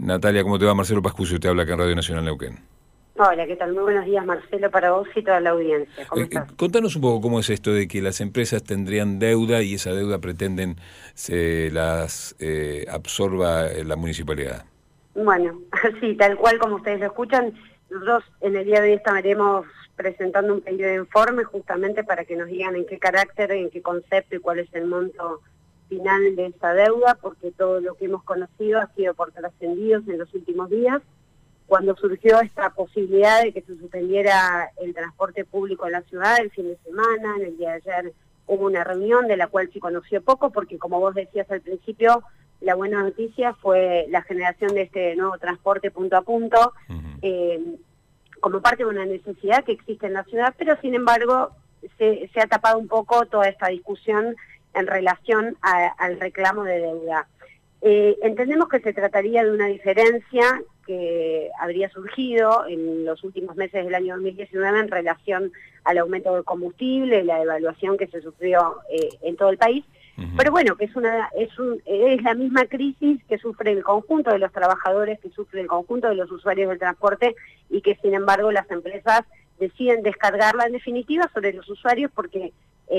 Natalia, ¿cómo te va? Marcelo Pascucio te habla acá en Radio Nacional Neuquén. Hola, ¿qué tal? Muy buenos días, Marcelo, para vos y toda la audiencia. ¿Cómo estás? Contanos un poco cómo es esto de que las empresas tendrían deuda y esa deuda pretenden se las absorba la municipalidad. Bueno, sí, tal cual como ustedes lo escuchan, nosotros en el día de hoy estaremos presentando un pedido de informe justamente para que nos digan en qué carácter, en qué concepto y cuál es el monto final de esa deuda, porque todo lo que hemos conocido ha sido por trascendidos en los últimos días. Cuando surgió esta posibilidad de que se suspendiera el transporte público en la ciudad el fin de semana, en el día de ayer hubo una reunión de la cual se conoció poco, porque como vos decías al principio, la buena noticia fue la generación de este nuevo transporte punto a punto, como parte de una necesidad que existe en la ciudad, pero sin embargo se ha tapado un poco toda esta discusión en relación al reclamo de deuda. Entendemos que se trataría de una diferencia que habría surgido en los últimos meses del año 2019 en relación al aumento del combustible, la devaluación que se sufrió en todo el país, pero bueno, que es la misma crisis que sufre el conjunto de los trabajadores, que sufre el conjunto de los usuarios del transporte y que sin embargo las empresas deciden descargarla en definitiva sobre los usuarios porque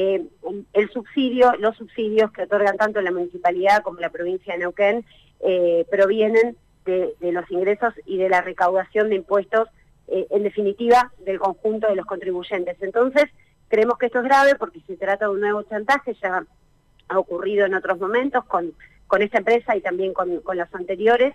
los subsidios que otorgan tanto la municipalidad como la provincia de Neuquén provienen de los ingresos y de la recaudación de impuestos, en definitiva, del conjunto de los contribuyentes. Entonces, creemos que esto es grave porque se trata de un nuevo chantaje, ya ha ocurrido en otros momentos con esta empresa y también con las anteriores.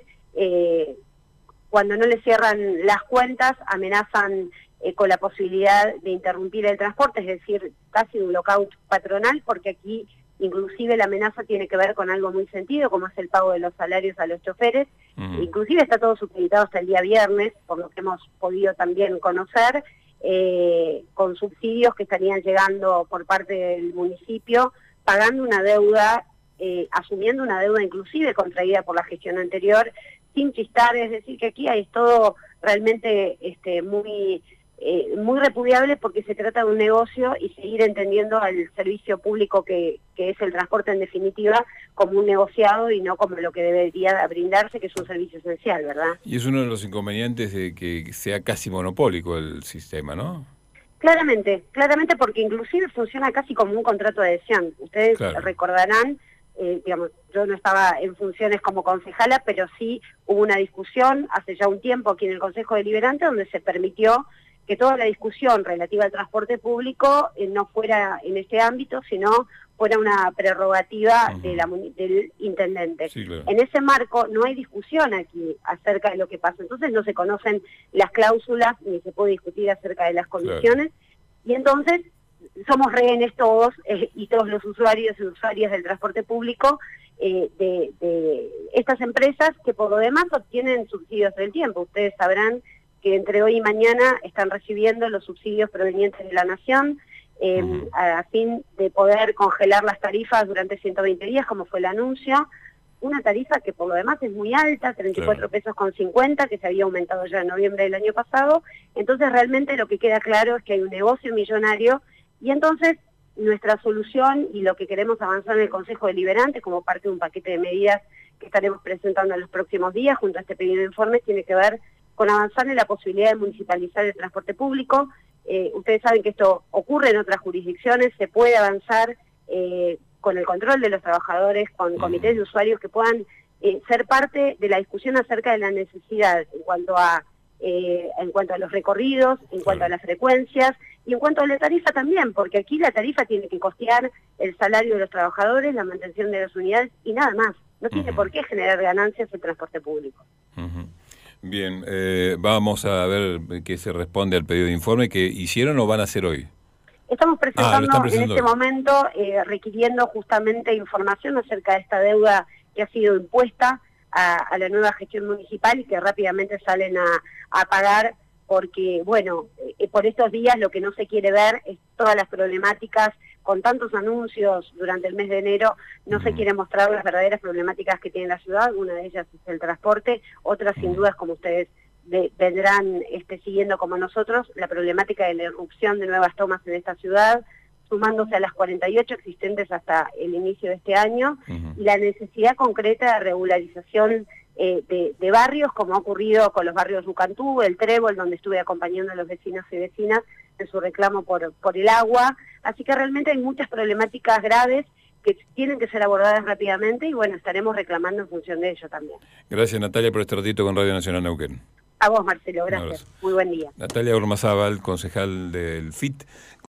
Cuando no le cierran las cuentas, amenazan con la posibilidad de interrumpir el transporte, es decir, casi un lockout patronal, porque aquí inclusive la amenaza tiene que ver con algo muy sentido, como es el pago de los salarios a los choferes. Inclusive está todo supeditado hasta el día viernes, por lo que hemos podido también conocer, con subsidios que estarían llegando por parte del municipio, pagando una deuda, asumiendo una deuda inclusive contraída por la gestión anterior, sin chistar, es decir, que aquí es todo realmente muy repudiable porque se trata de un negocio y seguir entendiendo al servicio público que es el transporte en definitiva como un negociado y no como lo que debería brindarse, que es un servicio esencial, ¿verdad? Y es uno de los inconvenientes de que sea casi monopólico el sistema, ¿no? Claramente porque inclusive funciona casi como un contrato de adhesión. Ustedes recordarán, digamos, yo no estaba en funciones como concejala, pero sí hubo una discusión hace ya un tiempo aquí en el Consejo Deliberante donde se permitió que toda la discusión relativa al transporte público no fuera en este ámbito, sino fuera una prerrogativa del intendente. Sí, claro. En ese marco no hay discusión aquí acerca de lo que pasa, entonces no se conocen las cláusulas ni se puede discutir acerca de las condiciones, y entonces somos rehenes todos y todos los usuarios y usuarias del transporte público de estas empresas que por lo demás obtienen subsidios del tiempo. Ustedes sabrán que entre hoy y mañana están recibiendo los subsidios provenientes de la Nación a fin de poder congelar las tarifas durante 120 días, como fue el anuncio. Una tarifa que por lo demás es muy alta, 34 pesos con 50, que se había aumentado ya en noviembre del año pasado. Entonces realmente lo que queda claro es que hay un negocio millonario y entonces nuestra solución y lo que queremos avanzar en el Consejo Deliberante como parte de un paquete de medidas que estaremos presentando en los próximos días junto a este pedido de informe tiene que ver con avanzar en la posibilidad de municipalizar el transporte público. Ustedes saben que esto ocurre en otras jurisdicciones, se puede avanzar con el control de los trabajadores, con comités de usuarios que puedan ser parte de la discusión acerca de la necesidad en cuanto a los recorridos, en cuanto a las frecuencias y en cuanto a la tarifa también, porque aquí la tarifa tiene que costear el salario de los trabajadores, la mantención de las unidades y nada más. No tiene por qué generar ganancias el transporte público. Bien, vamos a ver qué se responde al pedido de informe que hicieron o van a hacer hoy. Estamos presentando en este momento, requiriendo justamente información acerca de esta deuda que ha sido impuesta a la nueva gestión municipal y que rápidamente salen a pagar porque, bueno, por estos días lo que no se quiere ver es todas las problemáticas, con tantos anuncios durante el mes de enero, no se quiere mostrar las verdaderas problemáticas que tiene la ciudad. Una de ellas es el transporte, otras sin dudas, como ustedes vendrán siguiendo como nosotros, la problemática de la irrupción de nuevas tomas en esta ciudad, sumándose a las 48 existentes hasta el inicio de este año, y la necesidad concreta de regularización de barrios, como ha ocurrido con los barrios Ucantú, el Trébol, donde estuve acompañando a los vecinos y vecinas en su reclamo por el agua. Así que realmente hay muchas problemáticas graves que tienen que ser abordadas rápidamente y bueno, estaremos reclamando en función de ello también. Gracias, Natalia, por este ratito con Radio Nacional Neuquén. A vos, Marcelo, gracias. Muy buen día. Natalia Ormazábal, concejal del FIT.